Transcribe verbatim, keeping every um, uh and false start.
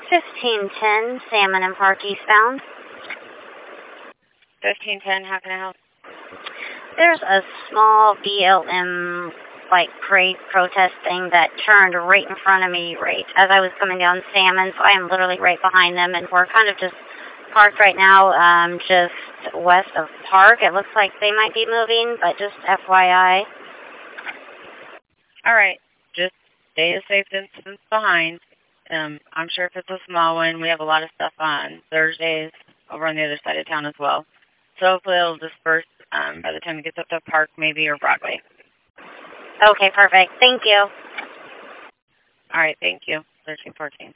fifteen ten, Salmon and Park eastbound. fifteen ten, how can I help? There's a small B L M, like, parade protest thing that turned right in front of me right as I was coming down Salmon, so I am literally right behind them, and we're kind of just parked right now, um, just west of Park. It looks like they might be moving, but just F Y I. All right, just stay a safe distance behind. Um, I'm sure if it's a small one, we have a lot of stuff on Thursdays over on the other side of town as well. So hopefully it'll disperse um, by the time it gets up to Park maybe or Broadway. Okay, perfect. Thank you. All right, thank you. thirteen fourteen.